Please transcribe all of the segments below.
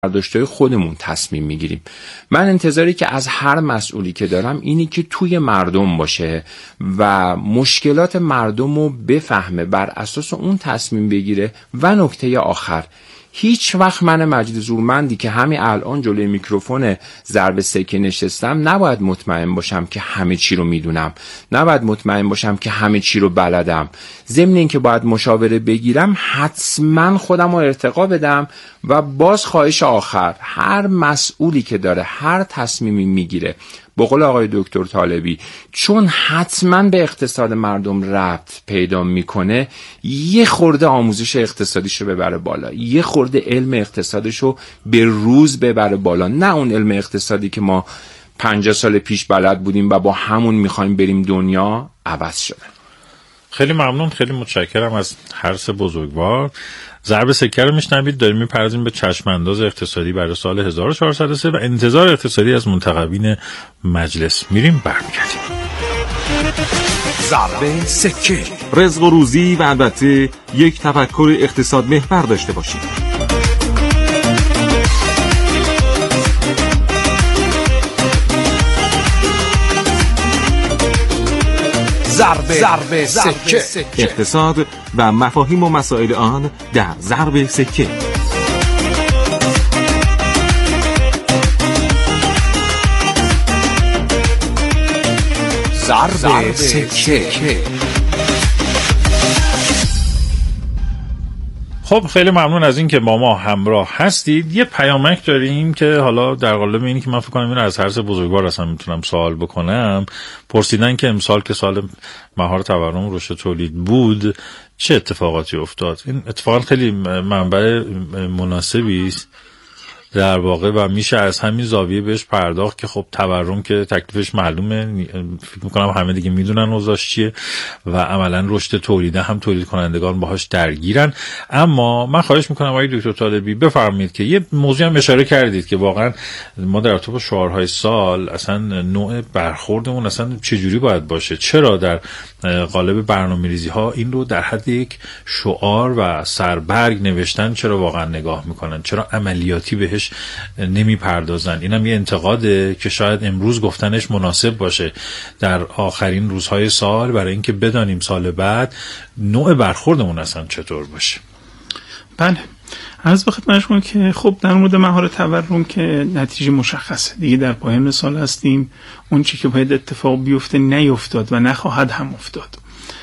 برداشت‌های خودمون تصمیم میگیریم. من انتظاری که از هر مسئولی که دارم اینی که توی مردم باشه و مشکلات مردم رو بفهمه، بر اساس اون تصمیم بگیره. و نکته آخر، هیچ وقت من مجید زورمندی که همین الان جلوی میکروفون ضرب سکه نشستم نباید مطمئن باشم که همه چی رو میدونم، نباید مطمئن باشم که همه چی رو بلدم. ضمن این که باید مشاوره بگیرم، حتما خودم رو ارتقا بدم. و باز خواهش آخر، هر مسئولی که داره هر تصمیمی میگیره، به قول آقای دکتر طالبی، چون حتما به اقتصاد مردم ربط پیدا میکنه، یه خورده آموزش اقتصادیشو ببره بالا، یه خورده علم اقتصادیشو به روز ببره بالا، نه اون علم اقتصادی که ما 50 سال پیش بلد بودیم و با همون میخوایم بریم دنیا عوض شده. خیلی ممنون، خیلی متشکرم از هر سه بزرگوار. ضرب سکه رو میشنوید، داریم میپردازیم به چشمانداز اقتصادی برای سال 1403 و انتظار اقتصادی از منتخبین مجلس. میریم برمیگردیم. ضرب سکه، رزق و روزی و البته یک تفکر اقتصاد محور داشته باشید. ضرب سکه، اقتصاد و مفاهیم و مسائل آن در ضرب سکه. ضرب سکه. خب خیلی ممنون از این که با ما همراه هستید. یه پیامک داریم که حالا در قالب اینی که من فکر کنم اینو از هر سه بزرگوار اصلا میتونم سوال بکنم. پرسیدن که امسال که سال مهار تورم رشد تولید بود چه اتفاقاتی افتاد. این اتفاقا خیلی منبع مناسبی است در واقع و میشه از همین زاویه بهش پرداخت که خب تورم که تکلیفش معلومه، فکر میکنم همه دیگه میدونن اوضاعش چیه و عملا رشد تولیده هم تولید کنندگان باهاش درگیرن. اما من خواهش میکنم آقای دکتر طالبی بفرمایید که یه موضوع هم اشاره کردید که واقعا ما در ارتباط با شعارهای سال اصلا نوع برخوردمون اصلا چجوری باید باشه، چرا در قالب برنامه‌ریزی ها این رو در حد یک شعار و سربرگ نوشتن چرا واقعا نگاه میکنن، چرا عملیاتی بهش نمی پردازن. اینم یه انتقاده که شاید امروز گفتنش مناسب باشه در آخرین روزهای سال، برای اینکه بدانیم سال بعد نوع برخوردمون اصلا چطور باشه. بله، عرض به خدمت شما که خب در مورد مهار تورم که نتیجه مشخصه دیگه، در پایان سال هستیم. اون چی که باید اتفاق بیفته نیفتاد و نخواهد هم افتاد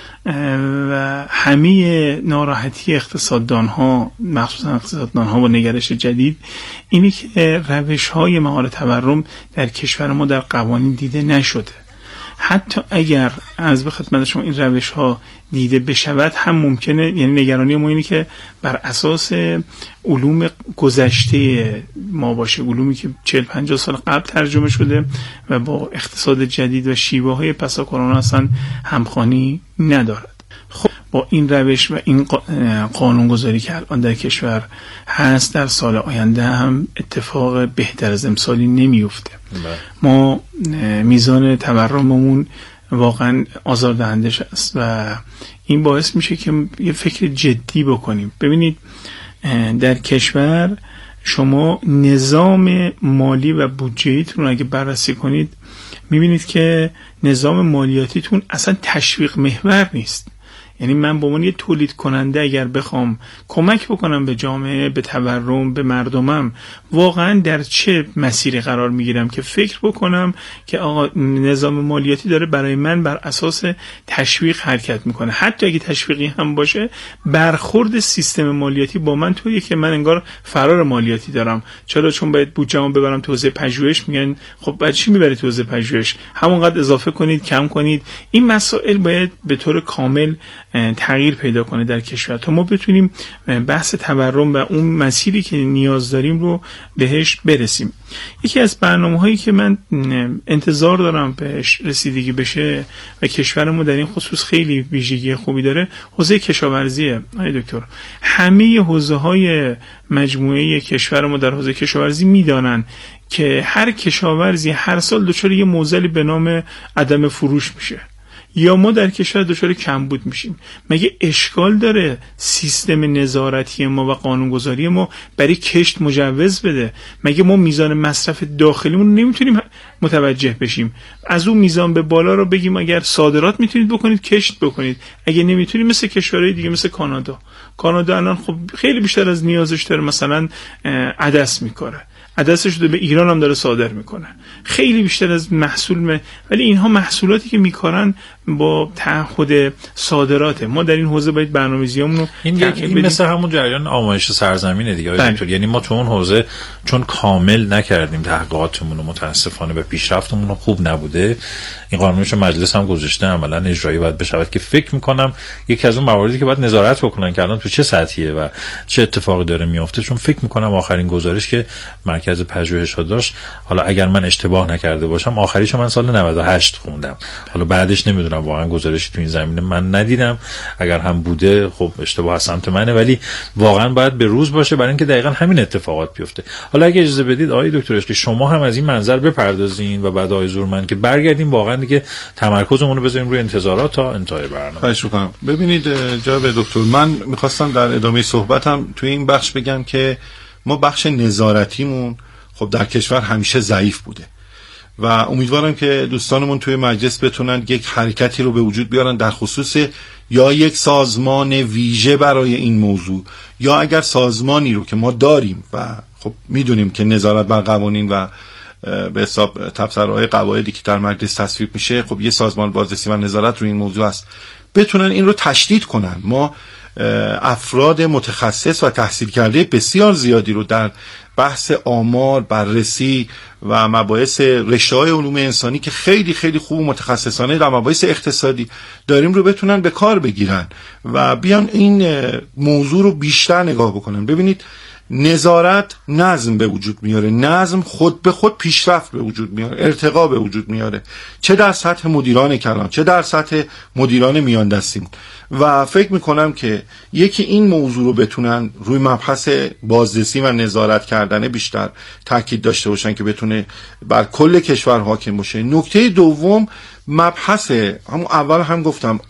و همه ناراحتی اقتصاددان ها، مخصوصا اقتصاددان ها با نگرش جدید، اینی که روش های مهار تورم در کشور ما در قوانین دیده نشده. حتی اگر از به خدمت شما این روش ها دیده بشود هم ممکنه، یعنی نگرانی ما اینه که بر اساس علوم گذشته ما باشه، علومی که 40-50 سال قبل ترجمه شده و با اقتصاد جدید و شیوه های پسا کرونا اصلا همخوانی ندارد. خب با این روش و این قانونگذاری که الان در کشور هست، در سال آینده هم اتفاق بهتر از امسالی نمیفته. ما میزان تورممون واقعا آزاردهنده است و این باعث میشه که یه فکر جدی بکنیم. ببینید در کشور شما نظام مالی و بودجه‌ایتون رو اگه بررسی کنید میبینید که نظام مالیاتیتون اصلا تشویق محور نیست. یعنی من به عنوان یه تولید کننده اگر بخوام کمک بکنم به جامعه، به تورم، به مردمم، واقعا در چه مسیری قرار میگیرم که فکر بکنم که آقا نظام مالیاتی داره برای من بر اساس تشویق حرکت میکنه. حتی اگه تشویقی هم باشه، برخورد سیستم مالیاتی با من طوریه که من انگار فرار مالیاتی دارم. چرا؟ چون باید بودجه‌مو ببرم تو حوزه پژوهش. میگن خب بعد چی میبری تو حوزه پژوهش؟ همونقدر اضافه کنید، کم کنید. این مسائل باید به طور کامل تغییر پیدا کنه در کشور تا ما بتونیم بحث تورم و اون مسیری که نیاز داریم رو بهش برسیم. یکی از برنامه‌هایی که من انتظار دارم بهش رسیدگی بشه و کشورمون در این خصوص خیلی ویژگی خوبی داره، حوزه کشاورزیه. آقای دکتر، همه حوزه‌های مجموعه کشورمون در حوزه کشاورزی میدانن که هر کشاورزی هر سال دچار یه معضلی به نام عدم فروش میشه. یا ما در کشور دچار کمبود میشیم. مگه اشکال داره سیستم نظارتی ما و قانونگذاری ما برای کشت مجوز بده؟ مگه ما میزان مصرف داخلیمون نمیتونیم متوجه بشیم؟ از اون میزان به بالا رو بگیم اگر صادرات میتونید بکنید کشت بکنید، اگه نمیتونید مثل کشورهای دیگه مثل کانادا الان خب خیلی بیشتر از نیازش داره مثلا عدس میکاره، عدسش رو به ایران هم داره صادر میکنه، خیلی بیشتر از محصول ولی اینها محصولاتی که میکارن با تعهد صادراته. ما در این حوزه باید برنامه‌ریزیامون رو این مثل همون جریان آمایش سرزمینه دیگه دکتر. یعنی ما تو اون حوزه چون کامل نکردیم تحقیقاتمون رو، متاسفانه به پیشرفتمون خوب نبوده. این قانونش مجلس هم گذاشته عملاً اجرایی باید بشود که فکر میکنم یکی از اون مواردی که باید نظارت بکنن که الان تو چه سطحیه و چه اتفاقی داره میفته. چون فکر میکنم آخرین گزارش که مرکز پژوهش‌ها داشت، حالا اگر من اشتباه نکرده باشم آخریشو من سال 98 خوندم، حالا بعدش نمیدونم واقعا گزارشی تو این زمینه من ندیدم، اگر هم بوده خب اشتباه از سمت منه، ولی واقعا باید به روز باشه برای اینکه دقیقاً همین اتفاقات بیفته. حالا اگه اجازه بدید آقای دکتر عشقی شما هم از این منظر بپردازین و بعد آقای زورمن که برگردیم واقعا دیگه تمرکزمون رو بذاریم روی انتظارات تا انتهای برنامه. خواهش می‌کنم. ببینید جناب دکتر، من می‌خواستم در ادامه صحبتم توی این بخش بگم که ما بخش نظارتیمون خب در کشور همیشه ضعیف بوده و امیدوارم که دوستانمون توی مجلس بتونن یک حرکتی رو به وجود بیارن در خصوص یا یک سازمان ویژه برای این موضوع، یا اگر سازمانی رو که ما داریم و خب میدونیم که نظارت بر قوانین و به حساب تبصره‌های قواعدی که در مجلس تصویب میشه، خب یه سازمان بازرسی و نظارت رو این موضوع است، بتونن این رو تشدید کنن. ما افراد متخصص و تحصیل کرده بسیار زیادی رو در بحث آمار، بررسی و مباحث رشته‌های علوم انسانی که خیلی خیلی خوب و متخصصانه در مباحث اقتصادی داریم رو بتونن به کار بگیرن و بیان این موضوع رو بیشتر نگاه بکنن. ببینید نظارت نظم به وجود میاره، نظم خود به خود پیشرفت به وجود میاره، ارتقا به وجود میاره، چه در سطح مدیران کلان چه در سطح مدیران میان دستیم. و فکر میکنم که یکی این موضوع رو بتونن روی مبحث بازرسی و نظارت کردن بیشتر تاکید داشته باشن که بتونه بر کل کشور حاکم باشه. نکته دوم مبحث همون اول هم گفتم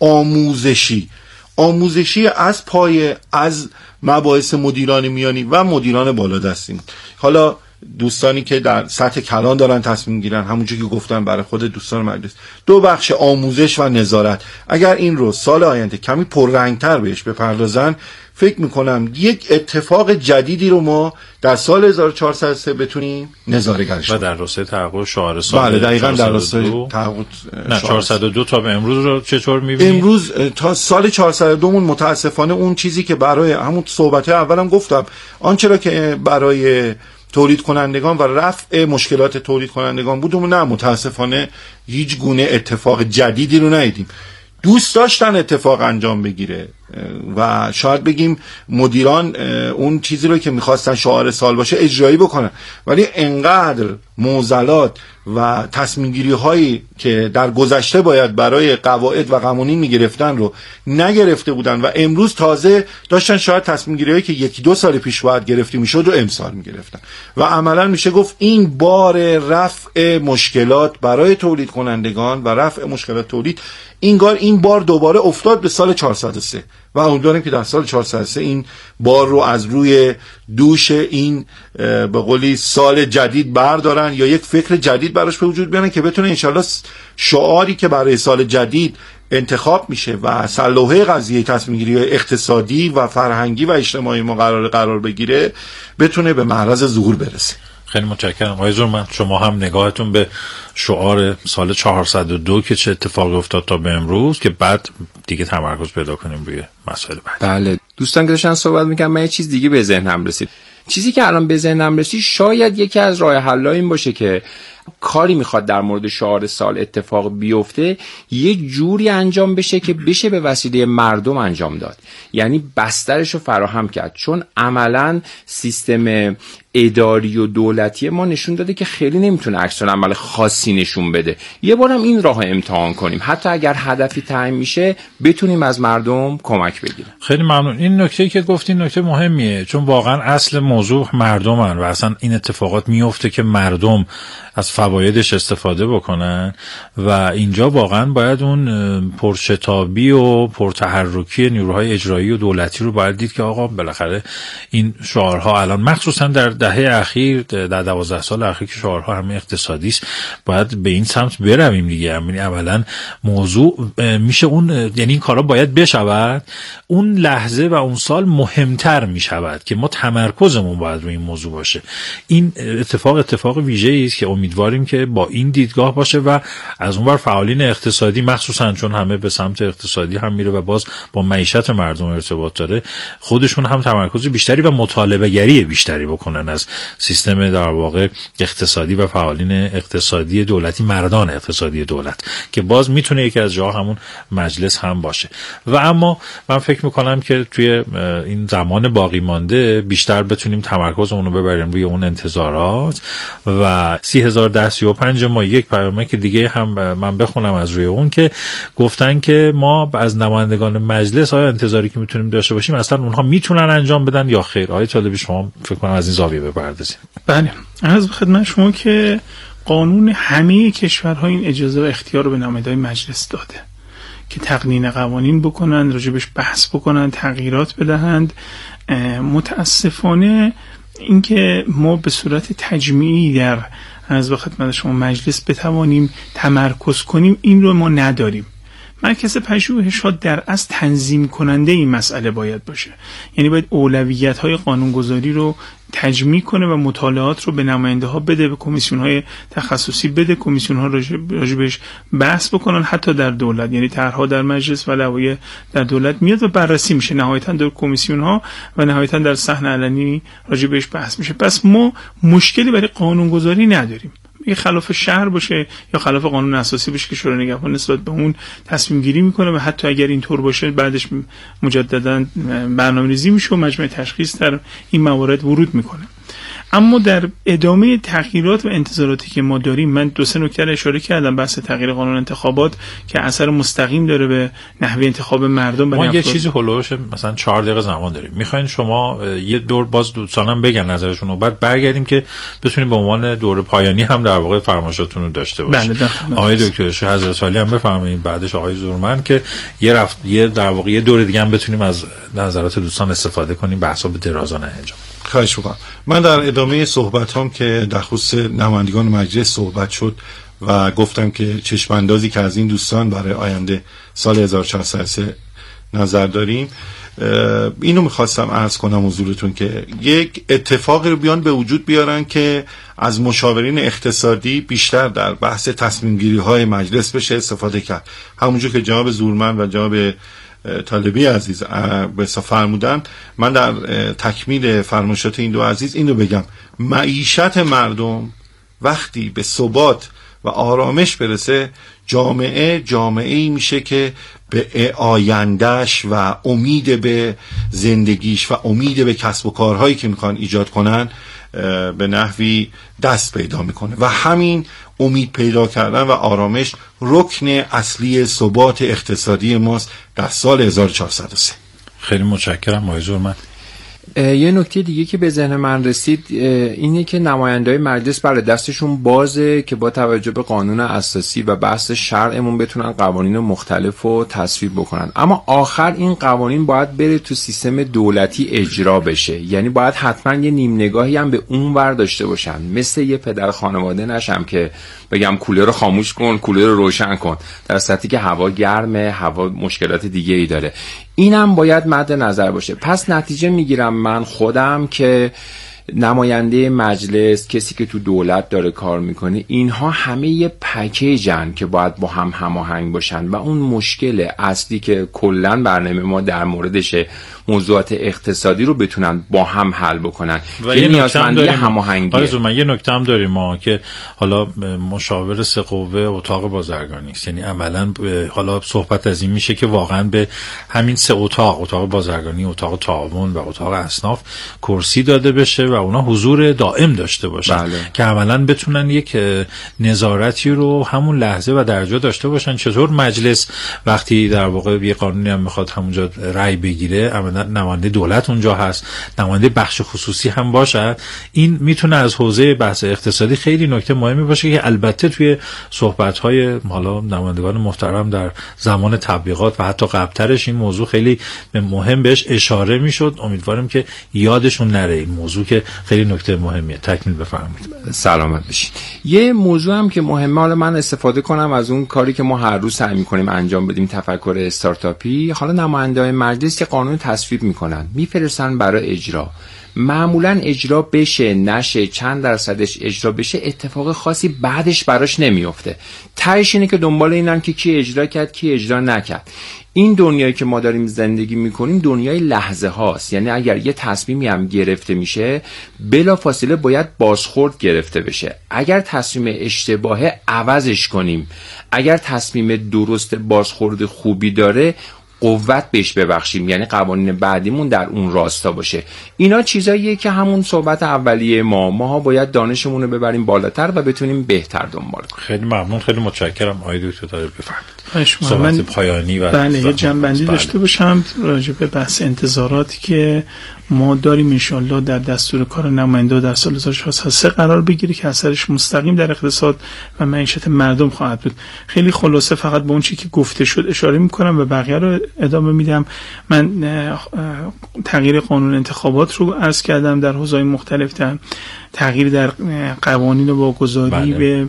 آموزشی از پایه از مباحث مدیران میانی و مدیران بالادستیم. حالا دوستانی که در سطح کلان دارن تصمیم میگیرن، همونجوری که گفتم برای خود دوستان مجلس، دو بخش آموزش و نظارت اگر این رو سال آینده کمی پررنگتر بهش بپردازن، فکر میکنم یک اتفاق جدیدی رو ما در سال 1403 بتونیم نظاره‌گرش و در راستای تحقق شعار سال. بله دقیقاً در راستای تحقق 402 تا به امروز رو چطور می‌بینید؟ امروز تا سال 402 مون متاسفانه اون چیزی که برای همون صحبت اولم گفتم، آنچه را که برای تولید کنندگان و رفع مشکلات تولید کنندگان بودم، نه متاسفانه هیچ گونه اتفاق جدیدی رو ندیدیم. دوست داشتن اتفاق انجام بگیره و شاید بگیم مدیران اون چیزی رو که میخواستن شعار سال باشه اجرایی بکنن، ولی انقدر معضلات و تصمیم گیری هایی که در گذشته باید برای قواعد و قوانین میگرفتن رو نگرفته بودن و امروز تازه داشتن شاید تصمیم گیری هایی که یکی دو سال پیش باید گرفتی میشد رو امسال میگرفتن و عملا میشه گفت این بار رفع مشکلات برای تولید کنندگان و رفع مشکلات تولید این بار دوباره افتاد به سال 403 و امیدواریم که در سال 403 این بار رو از روی دوش این به قولی سال جدید بردارن یا یک فکر جدید براش به وجود بیارن که بتونه انشالله شعاری که برای سال جدید انتخاب میشه و سلوحه قضیه تصمیم گیری اقتصادی و فرهنگی و اجتماعی ما قرار بگیره بتونه به معرض ظهور برسه. خیلی متشکرم آقای زورمن. شما هم نگاهتون به شعار سال 402 که چه اتفاقی افتاد تا به امروز که بعد دیگه تمرکز پیدا کنیم روی مسائل بعد. بله دوستان که داشتن صحبت میکنم من یه چیز دیگه به ذهنم رسید. چیزی که الان به ذهنم رسید شاید یکی از راه حل‌ها این باشه که کاری میخواد در مورد شعار سال اتفاق بیفته یه جوری انجام بشه که بشه به وسیله مردم انجام داد، یعنی بسترش رو فراهم کرد، چون عملاً سیستم اداری و دولتی ما نشون داده که خیلی نمیتونه عکس العمل خاصی نشون بده. یه بارم این راه امتحان کنیم، حتی اگر هدفی تعیین میشه بتونیم از مردم کمک بگیریم. خیلی ممنون. این نکته که گفتین نکته مهمیه، چون واقعا اصل موضوع مردمن و اصلا این اتفاقات میفته که مردم از فوایدش استفاده بکنن و اینجا واقعا باید اون پرشتابی و پرتحرکی نیروهای اجرایی و دولتی رو باید دید که آقا بالاخره این شعارها الان مخصوصا در دهه اخیر، در 12 سال اخیر که شعارها همه اقتصادی است، باید به این سمت برویم دیگه. یعنی اولا موضوع میشه اون، یعنی این کارا باید بشود، اون لحظه و اون سال مهمتر میشود که ما تمرکزمون باید روی این موضوع باشه. این اتفاق ویژه‌ای است که امیدواریم که با این دیدگاه باشه و از اونور فعالین اقتصادی مخصوصا چون همه به سمت اقتصادی هم میره و باز با معیشت مردم ارتباط داره، خودشون هم تمرکز بیشتری و مطالبه گری بیشتری بکنن از سیستم در واقع اقتصادی و فعالین اقتصادی دولتی، مردان اقتصادی دولت، که باز میتونه یکی از جاها همون مجلس هم باشه. و اما من فکر میکنم که توی این زمان باقی مانده بیشتر بتونیم تمرکزمون رو ببریم روی اون انتظارات و 3035 ما یک پیامک دیگه هم من بخونم از روی اون که گفتن که ما از نمایندگان مجلس آیا انتظاری که میتونیم داشته باشیم اصلا اونها میتونن انجام بدن یا خیر؟ آقای طالبی شما فکر کنم از این زاویه بپردازید. بله، عرض به خدمت شما که قانون همه کشورها این اجازه و اختیار رو به نمایندگان مجلس داده که تقنین قوانین بکنن، راجبش بحث بکنن، تغییرات بدهند. متاسفانه اینکه ما به صورت تجمیعی در عرض به خدمت شما مجلس بتوانیم تمرکز کنیم، این رو ما نداریم. مرکز پژوهش‌ها در اصل تنظیم کننده این مسئله باید باشه، یعنی باید اولویت‌های قانونگذاری رو تجمیع کنه و مطالعات رو به نماینده ها بده، به کمیسیون های تخصصی بده، کمیسیون ها راجبش بحث بکنن، حتی در دولت، یعنی طرح‌ها در مجلس و لوایح در دولت میاد و بررسی میشه، نهایتاً در کمیسیون ها و نهایتاً در صحن علنی راجبش بحث میشه. پس ما مشکلی برای قانونگذاری نداریم. یه خلاف شهر باشه یا خلاف قانون اساسی باشه که شورای نگهبان نسبت به اون تصمیم گیری میکنه و حتی اگر اینطور باشه بعدش مجددا برنامه‌ریزی میشه و مجمع تشخیص در این موارد ورود میکنه. اما در ادامه تغییرات و انتظاراتی که ما داریم، من 2-3 نکته رو اشاره کردم. بحث تغییر قانون انتخابات که اثر مستقیم داره به نحوه انتخاب مردم. ما یه چیزی هولوش مثلا 4 دقیقه زمان داریم. میخواین شما یه دور باز دوستانم بگن نظرشون و بعد برگردیم که بتونیم به عنوان دور پایانی هم در واقع فرمایشاتون رو داشته باشیم. آقای دکتر شه حضرت عالی هم بفرمایید، بعدش آقای زورمن که یه در واقع یه دور دیگه هم بتونیم از نظرات دوستان استفاده کنیم، بحثا به درازا انجام. خواهش می‌کنم. من در ادامه صحبتام که در خصوص نمایندگان مجلس صحبت شد و گفتم که چشم اندازی که از این دوستان برای آینده سال 1403 نظر داریم، اینو میخواستم عرض کنم حضورتون که یک اتفاقی رو بیان به وجود بیارن که از مشاورین اقتصادی بیشتر در بحث تصمیم گیری های مجلس بشه استفاده کرد. همونجور که جناب زورمن و جناب طالبی عزیز به فرمودن، من در تکمیل فرمایشات این دو عزیز اینو بگم: معیشت مردم وقتی به ثبات و آرامش برسه، جامعه‌ای میشه که به آیندهش و امید به زندگیش و امید به کسب و کارهایی که میخوان ایجاد کنن به نحوی دست پیدا میکنه و همین امید پیدا کردن و آرامش رکن اصلی ثبات اقتصادی ماست در سال 1403. خیلی متشکرم آقای زورمن. یه نکته دیگه که به ذهن من رسید اینه که نماینده‌های مجلس برای دستشون بازه که با توجه به قانون اساسی و بحث شرعمون بتونن قوانین مختلف رو تصویب بکنن، اما آخر این قوانین باید بره تو سیستم دولتی اجرا بشه، یعنی باید حتما یه نیم نگاهی هم به اون ور داشته باشن. مثل یه پدر خانواده نشم که بگم کولر رو خاموش کن، کولر رو روشن کن، در صورتی که هوا گرمه، هوا مشکلات دیگه ای داره. اینم باید مد نظر باشه. پس نتیجه میگیرم من خودم که نماینده مجلس، کسی که تو دولت داره کار میکنه، اینها همه یه پکیجن که باید با هم هماهنگ باشن و اون مشکل اصلی که کلن برنامه ما در موردشه، موضوعات اقتصادی رو بتونن با هم حل بکنن. یه نیازمندی هماهنگیه. من یه نکته هم داریم ما که حالا مشاور سه قوه اتاق بازرگانی است، یعنی عملاً حالا صحبت از این میشه که واقعاً به همین سه اتاق بازرگانی، اتاق تعاون و اتاق اصناف کرسی داده بشه و اونا حضور دائم داشته باشن. بله. که عملاً بتونن یک نظارتی رو همون لحظه و در جا داشته باشن. چطور مجلس وقتی در واقع یه قانونی هم میخواد همونجا رأی بگیره، عملاً نماینده دولت اونجا هست، نماینده بخش خصوصی هم باشه. این میتونه از حوزه بحث اقتصادی خیلی نکته مهمی باشه که البته توی صحبت‌های حالا نمایندگان محترم در زمان تبلیغات و حتی قبل‌ترش این موضوع خیلی مهم بهش اشاره میشد. امیدوارم که یادشون نره این موضوع که خیلی نکته مهمیه. تکمیل بفرمایید. سلامت باشید. یه موضوع هم که مهمه، حالا من استفاده کنم از اون کاری که ما هر روز سعی می‌کنیم انجام بدیم، تفکر استارتاپی. حالا نماینده‌های مجلس که قانون تصویب میکنن میفرستن برای اجرا. معمولا اجرا بشه نشه، چند درصدش اجرا بشه، اتفاق خاصی بعدش براش نمیفته. تهش اینه که دنبال اینن که کی اجرا کرد کی اجرا نکرد. این دنیایی که ما داریم زندگی میکنیم دنیای لحظه هاست. یعنی اگر یه تصمیمی هم گرفته میشه بلا فاصله باید بازخورد گرفته بشه. اگر تصمیم اشتباهه عوضش کنیم، اگر تصمیم درست بازخورد خوبی داره قوت بهش ببخشیم، یعنی قوانین بعدیمون در اون راستا باشه. اینا چیزاییه که همون صحبت اولیه ماها باید دانشمون رو ببریم بالاتر و بتونیم بهتر دنبال کنیم. خیلی ممنون، خیلی متشکرم. آقای دکتر داره بفرمایید. من پایانی و بله یه جنبندی داشته باشم راجع به بحث انتظاراتی که ما داریم انشالله در دستور کار نماینده در سال 2013 قرار بگیره که اثرش مستقیم در اقتصاد و معیشت مردم خواهد بود. خیلی خلاصه فقط به اون چیزی که گفته شد اشاره میکنم و بقیه رو ادامه میدم. من تغییر قانون انتخابات رو عرض کردم در حوزه‌های مختلف، تغییر در قوانین واگذاری به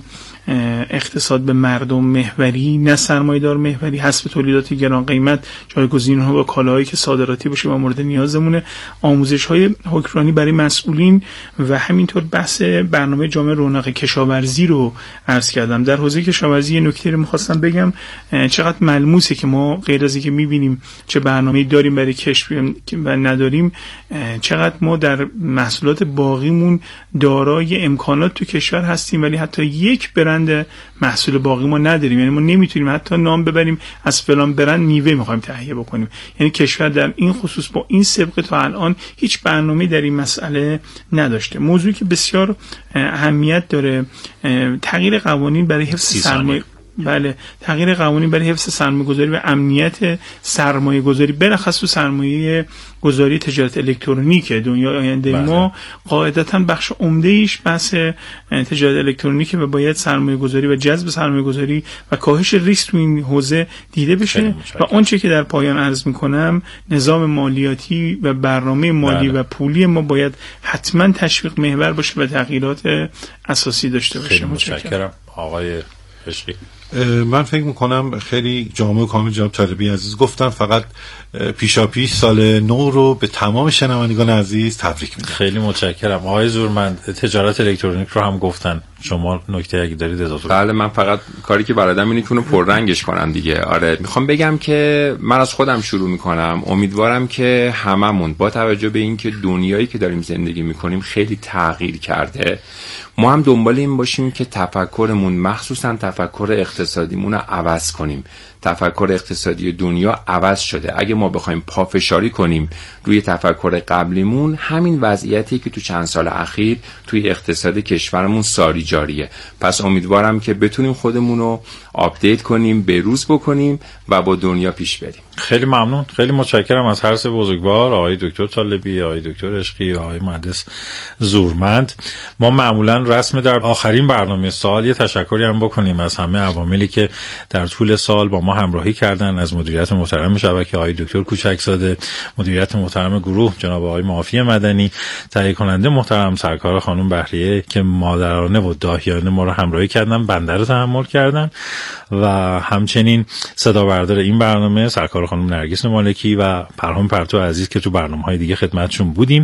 اقتصاد به مردم محوری نه سرمایه‌دار محوری، حذف تولیدات گران قیمت، جایگزین ها با کالاهایی که صادراتی باشه و مورد نیازمونه، آموزش‌های حکمرانی برای مسئولین و همینطور بحث برنامه جامع رونق کشاورزی رو عرض کردم. در حوزه کشاورزی یه نکته رو می‌خواستم بگم، چقدر ملموسه که ما غیر از اینکه می‌بینیم چه برنامه‌ای داریم برای کشت و نداریم، چقدر ما در محصولات باقیمون دارای امکانات تو کشور هستیم ولی حتی یک برند محصول باقی ما نداریم. یعنی ما نمیتونیم حتی نام ببریم از فلان برند میوه میخوایم تهیه بکنیم. یعنی کشور در این خصوص با این سابقه تا الان هیچ برنامه‌ای در این مسئله نداشته. موضوعی که بسیار اهمیت داره تغییر قوانین برای حفظ سرمایه، بله تغییر قوانین برای حفظ سرمایه‌گذاری و امنیت سرمایه‌گذاری، بلخص تو سرمایه گذاری تجارت الکترونیک دنیای آینده. بله. ما قاعدتاً بخش عمده ایش بحث تجارت الکترونیک و باید سرمایه‌گذاری و جذب سرمایه‌گذاری و کاهش ریسک تو این حوزه دیده بشه و آنچه که در پایان عرض می‌کنم نظام مالیاتی و برنامه مالی بله. و پولی ما باید حتماً تشویق محور باشه و تغییرات اساسی داشته باشه. متشکرم آقای عشقی. من فکر میکنم خیلی جامع و کامل جناب طالبی عزیز گفتن. فقط پیشاپیش سال نو رو به تمام شنوندگان عزیز تبریک میگم. خیلی متشکرم. آقای زورمند تجارت الکترونیک رو هم گفتن، شما نکته اگه دارید اضافه کنید. بله من فقط کاری که بلدم اینه که اونو پررنگش کنم دیگه. آره میخوام بگم که من از خودم شروع میکنم. امیدوارم که هممون با توجه به اینکه دنیایی که داریم زندگی میکنیم خیلی تغییر کرده، ما هم دنبال این باشیم که تفکرمون مخصوصا تفکر اقتصادیمون رو عوض کنیم. تفکر اقتصادی دنیا عوض شده. اگه ما بخوایم پافشاری کنیم روی تفکر قبلیمون، همین وضعیتی که تو چند سال اخیر توی اقتصاد کشورمون ساری جاریه. پس امیدوارم که بتونیم خودمون رو آپدیت کنیم، بروز بکنیم و با دنیا پیش بریم. خیلی ممنون، خیلی متشکرم از هر سه بزرگوار، آقای دکتر طالبی، آقای دکتر عشقی، آقای مهندس زورمند. ما معمولا رسم در آخرین برنامه سال یه تشکری هم بکنیم از همه عواملی که در طول سال با ما همراهی کردن، از مدیریت محترم شبکه آقای دکتر کوچکزاده، مدیریت محترم گروه جناب آقای معافی مدنی، تهیه کننده محترم سرکار خانم بهریه که مادرانه و داهیانه ما رو همراهی کردن، بنده رو تحمل کردن، و همچنین صدا بردار این برنامه سرکار خانم نرگس مالکی و پرهام پرتو عزیز که تو برنامه‌های دیگه خدمتشون بودیم،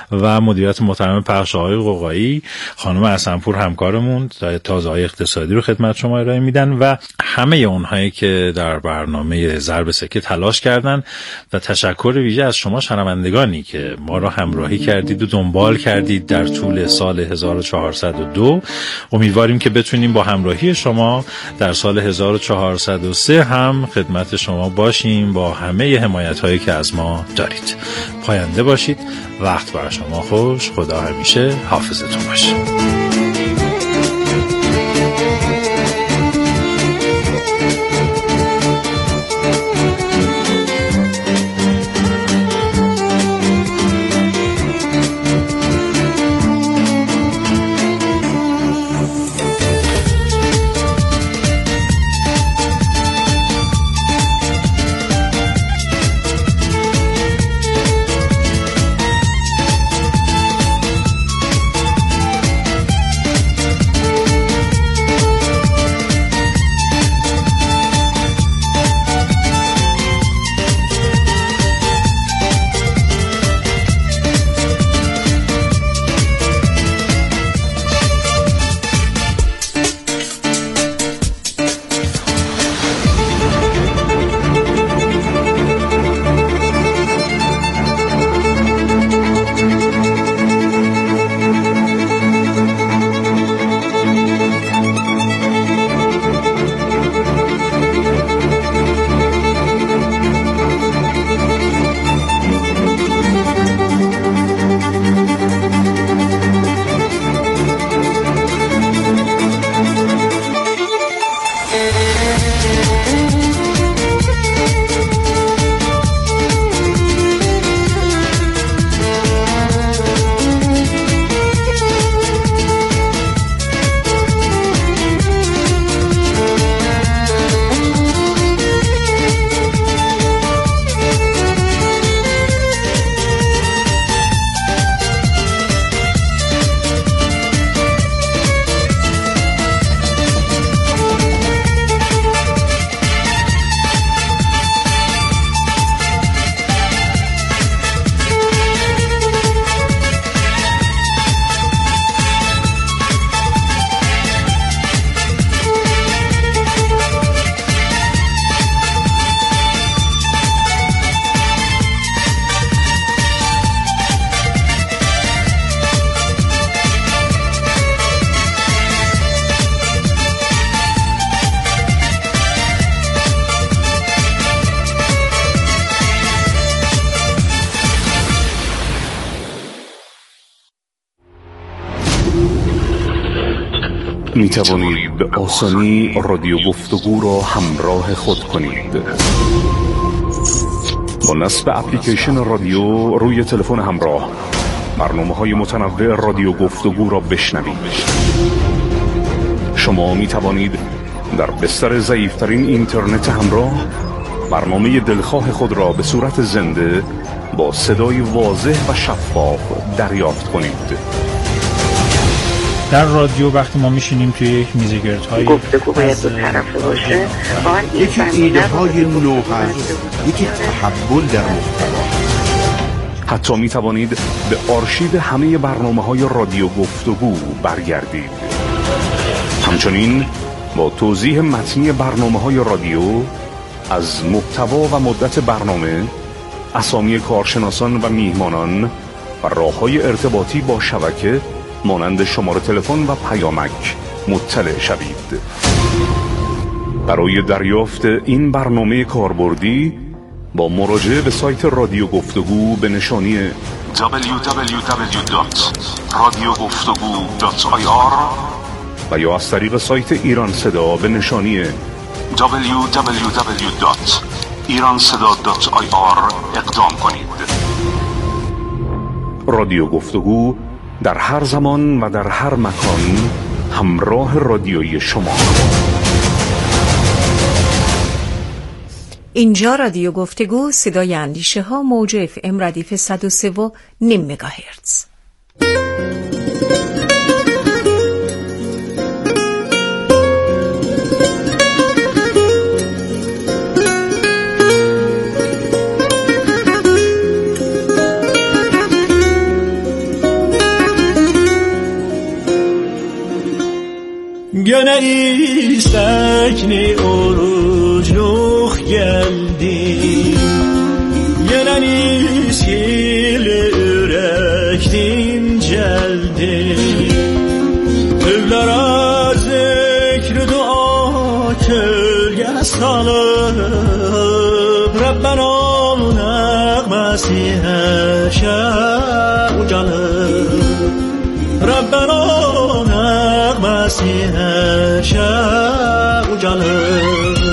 و مدیریت محترم پخش آقای قوقایی، خانم حسنپور همکارمون تازه‌های اقتصادی رو خدمت شما ارائه میدن و همه اونهایی که در برنامه ضرب سکه تلاش کردن، و تشکر ویژه از شما شنوندگانی که ما را همراهی کردید و دنبال کردید در طول سال 1402. امیدواریم که بتونیم با همراهی شما در سال 1403 هم خدمت شما باشیم میکنیم با همه حمایت هایی که از ما دارید. پاینده باشید، وقت برای شما خوش، خدا همیشه حافظتون باشه. می توانید به آسانی رادیو گفتگو را همراه خود کنید. با نصب اپلیکیشن رادیو روی تلفن همراه برنامه‌های متنوع رادیو گفتگو را بشنوید. شما می توانید در بستر ضعیف‌ترین اینترنت همراه برنامه دلخواه خود را به صورت زنده با صدای واضح و شفاف دریافت کنید. در رادیو وقتی ما میشینیم توی یک میزگردهای گفتگو باید دو طرفه باشه، یکی ایده های نو هست، یکی تحول در محتوا. حتی می توانید به آرشیو همه برنامه‌های رادیو گفتگو برگردید. همچنین با توضیح متنی برنامه‌های رادیو از محتوا و مدت برنامه، اسامی کارشناسان و میهمانان و راه‌های ارتباطی با شبکه مانند شماره تلفن و پیامک مطلع شوید. برای دریافت این برنامه کاربردی با مراجعه به سایت رادیو گفتگو به نشانی www.radiogoftagoo.ir و یا از طریق سایت ایران صدا به نشانی www.iranseda.ir اقدام کنید. رادیو گفتگو در هر زمان و در هر مکان همراه رادیوی شما. اینجا رادیو گفتگو، صدای اندیشه ها، موج FM ردیف 103.5 مگاهرتز. Gene istekli orucluq geldi, Gene iskili ürəkdim gəldi. Tövlərə zikr dua kölgə salıb, Rəbbə مسیح شوجاله ربنا نق مسیح شوجاله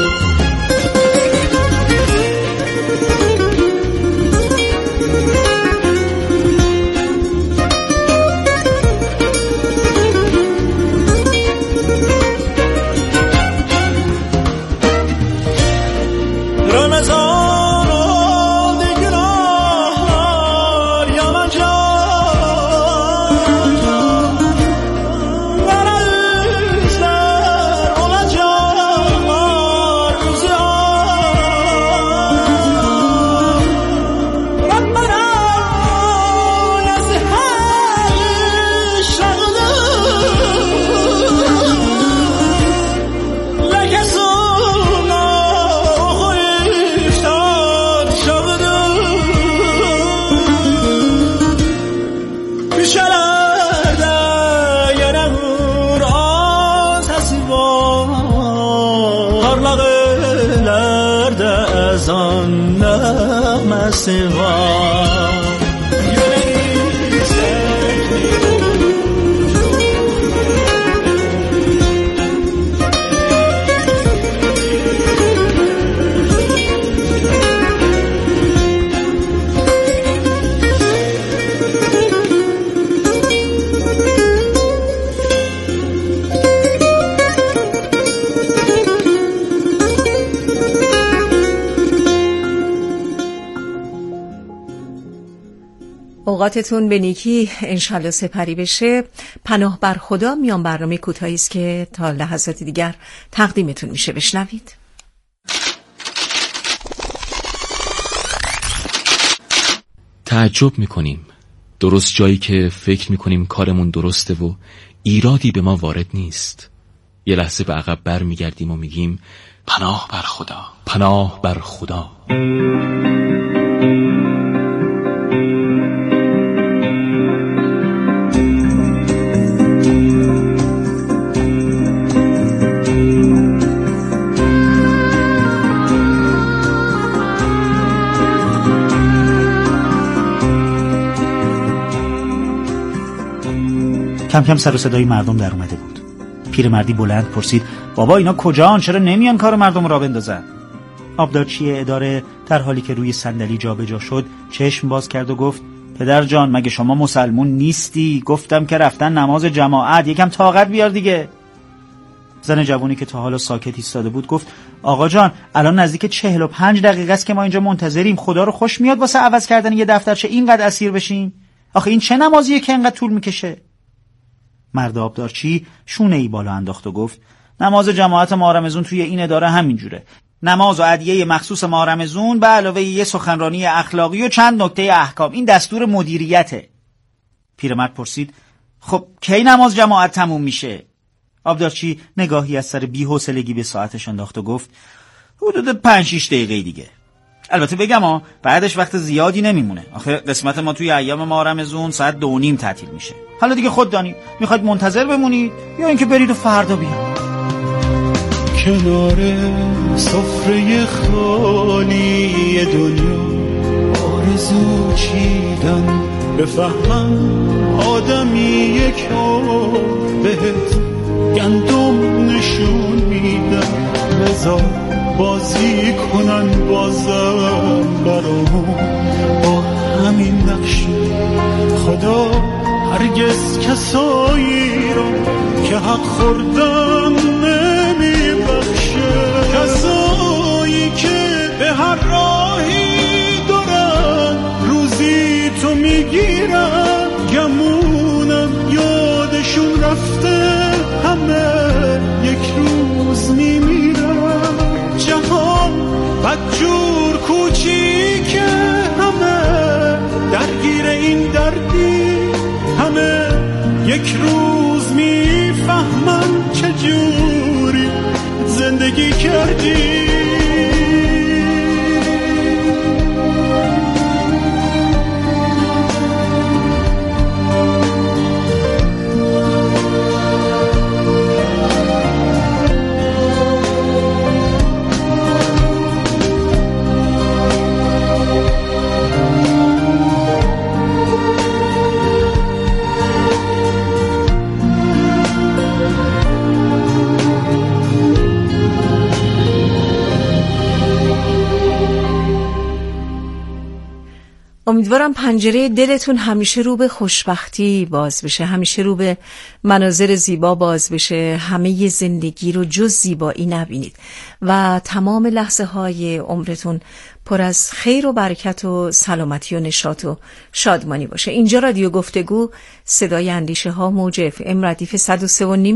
اوقاتتون به نیکی انشالله سپری بشه. پناه بر خدا میان برنامه کوتاهی است که تا لحظات دیگر تقدیمتون میشه. بشنوید. تعجب میکنیم درست جایی که فکر میکنیم کارمون درسته و ایرادی به ما وارد نیست، یه لحظه به عقب بر میگردیم و میگیم پناه بر خدا، پناه بر خدا. کم کم سر و صدای مردم در اومده بود. پیرمردی بلند پرسید بابا اینا کجان؟ چرا نمیان کار مردم را بندازن؟ آبدارچی اداره در حالی که روی صندلی جابجا شد چشم باز کرد و گفت پدر جان مگه شما مسلمون نیستی؟ گفتم که رفتن نماز جماعت، یکم طاقت بیار دیگه. زن جوانی که تا حالا ساکت ایستاده بود گفت آقا جان الان نزدیک 45 دقیقه است که ما اینجا منتظریم، خدا رو خوش میاد واسه عوض کردن یه دفترچه اینقدر اسیر بشیم؟ آخه این چه نمازیه که اینقدر طول میکشه؟ مرد آبدارچی شونه ای بالا انداخت و گفت نماز جماعت ماه رمضان توی این اداره همینجوره. نماز و ادعیه مخصوص ماه رمضان به علاوه یه سخنرانی اخلاقی و چند نکته احکام، این دستور مدیریته. پیرمرد پرسید خب کی نماز جماعت تموم میشه؟ آبدارچی نگاهی از سر بی‌حوصلگی به ساعتش انداخت و گفت حدود 5-6 دقیقه دیگه. البته بگم بعدش وقت زیادی نمیمونه، آخه قسمت ما توی ایام ماه رمضان ساعت 2:30 تعطیل میشه. حالا دیگه خود دانید میخواید منتظر بمونید یا اینکه برید و فردا بیاید. کنار سفره خالی دنیا آرزو چیدم بفهمم آدمی یک بهت گندم نشون میدم، رضا بازی کنن بازم برامون با همین نقش. خدا هرگز کسایی رو که حق خوردن نمیبخشه، کسایی که به هر راهی دارن روزی تو میگیرن، گمونم یادشون رفته همه یک روز میمیرن. جهان بدجور کوچیکه همه درگیر این دردی، همه یک روز میفهمن چجوری زندگی کردی. امیدوارم پنجره دلتون همیشه رو به خوشبختی باز بشه، همیشه رو به مناظر زیبا باز بشه، همه زندگی رو جز زیبایی نبینید و تمام لحظه های عمرتون پر از خیر و برکت و سلامتی و نشاط و شادمانی باشه. اینجا رادیو گفتگو، صدای اندیشه ها، موج FM ردیف 103.9